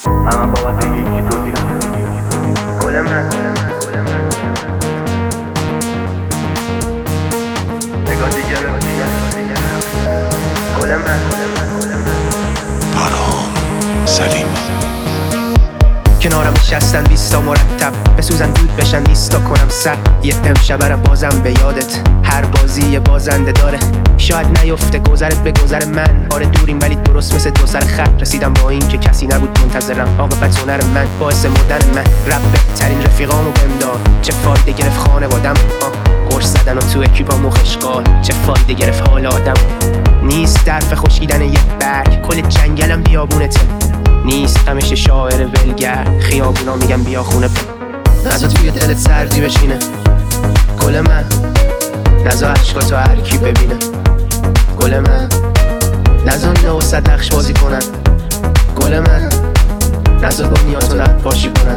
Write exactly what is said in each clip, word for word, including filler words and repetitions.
من بابت یکی تو دیدم گل من نگاه دیگه به گل من آرام سلیم کنارم نشستن بیستا مرتب بسوزن دود بشن نیستا کنم سر یه امشب برم بازم به یادت هر بازی یه بازنده داره شاید نیفته گذرت به گذر من آره دوریم ولی درست مثل دو سر خط رسیدم با این که کسی نبود منتظرم عاقبت هنر من باعث مردن من رب بهترین رفیقامو بمدار چه فایده گرفت خانوادم قرص زدن و تو اکیپا مخشقال چه فایده گرفت حال آدم نیست درف خوشیدن یه برگ کل جنگلم بیابونته نیست همیشه شاعر ولگر خیابونا میگم بیا خونه نزا توی دلت سردی بشینه گل من نزا عشقاتو هر کی ببینه گل من نزا اینا وسط نقش بازی کنن گل من نزا دنیاتو نقاشی کنن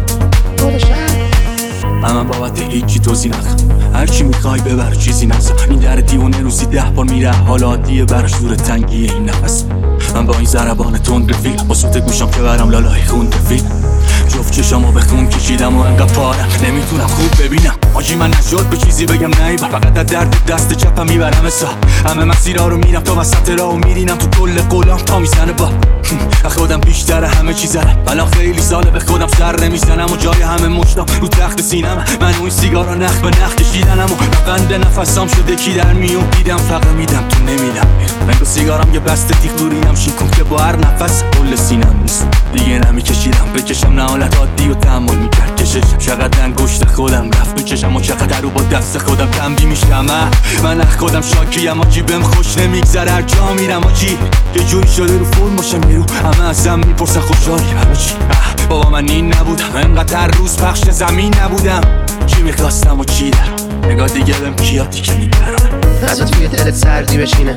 گل شهر من بابت هیچی توضیح نخم هرچی میخوای ببر چیزی نزا این در دیوانه روزی ده بار میره حال عادیه براش دور تنگیه این نفس من با این ضربان تند رفیق با صوت گوشم که برم لالای خون رفیق جفت چشامو به خون کشیدم و انقدر پارم نمیتونم خوب ببینم آجی من نجات به چیزی بگم نیبر فقط از درد دست چپم میبرم اسا همه مسیرها رو میرم تا وسط راهو میرینم تو کل قولام تا میزنه با خودم بیشتر همه چیز دارم الان خیلی ساله به خودم سر نمیزنم و جای همه مشتم رو تخت سینم من اون سیگارا نخ به نخ کشیدنم و بند نفسام شده کی در میون دیدم فقط میدم تو نمیدم من دو سیگارم یه بسته تیغ دوریم شیکم که با هر نفس کل سینم نیست دیگه نمیکشیدم بکشم نه حالت عادی و تحمل میکرد کششم چقدر انگشت خودم رفت بچشم و چقدر رو با دست خودم تنبیه میشم من اخ خودم شاکیم آجی بهم خوش نمیگذره هر جا میرم آجی یه جوری شده رو فرم باشم میرو همه ازم میپرسن خوشحالی برا چی بابا من این نبودم انقدر هر روز پخش زمین نبودم چی میخواستم و چی دارم نگاه دیگه بهم کیاتی که میبرم نزا توی دلت سردی بشینه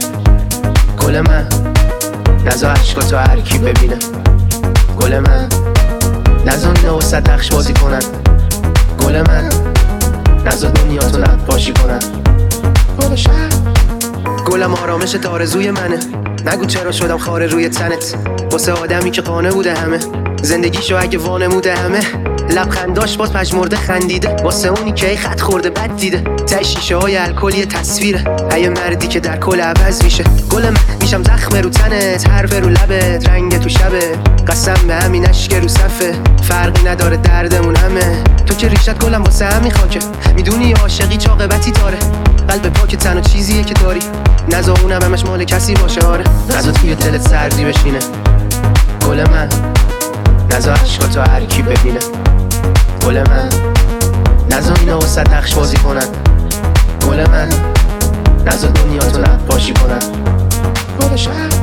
گل من نزا عشقاتو هر کی ببینه گل من نزا اینا وسط نقش بازی کنن گل من نزا دنیاتو نقاشی کنن گل شهر گلم آرامشت آرزوی منه نگو چرا شدم خاره روی تنت واسه آدمی که قانه بوده همه زندگیشو اگه وانموده همه لبخنداش باز پژمرده خندیده واسه اونی که ای خط خورده بد دیده تای شیشه های الکلی تصویره ای مردی که در کل عوض میشه گل من میشم زخم رو تنت حرف رو لبت رنگ تو شبه قسم به همین اشک رو صفه فرقی نداره دردمون همه تو که ریشت گلم واسه همین خاکه میدونی عاشقی چه عاقبتی داره قلب پاک تنها چیزیه که داری نزا اونم همش مال کسی باشه آره نزا توی دلت سردی بشینه گل من نزا عشقاتو هر کی ببینه گل من نزا اینا وسط نقش بازی کنن گل من نزا دنیاتو نقاشی کنن گل شهر